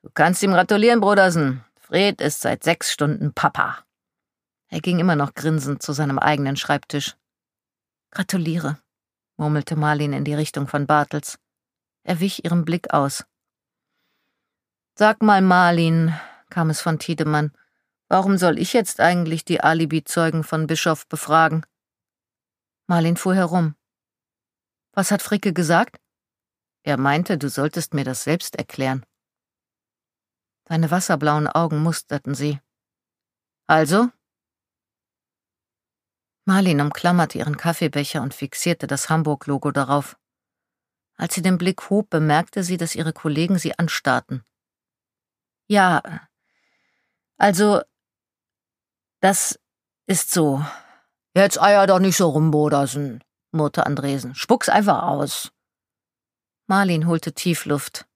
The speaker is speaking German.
Du kannst ihm gratulieren, Brodersen. Fred ist seit 6 Stunden Papa. Er ging immer noch grinsend zu seinem eigenen Schreibtisch. Gratuliere, murmelte Marlin in die Richtung von Bartels. Er wich ihrem Blick aus. Sag mal, Marlin, kam es von Tiedemann, warum soll ich jetzt eigentlich die Alibi-Zeugen von Bischof befragen? Marlin fuhr herum. Was hat Fricke gesagt? Er meinte, du solltest mir das selbst erklären. Seine wasserblauen Augen musterten sie. Also? Marlin umklammerte ihren Kaffeebecher und fixierte das Hamburg-Logo darauf. Als sie den Blick hob, bemerkte sie, dass ihre Kollegen sie anstarrten. Ja, also, das ist so. Jetzt eier doch nicht so rum, Brodersen, murrte Andresen. Spuck's einfach aus. Marlin holte tief Luft.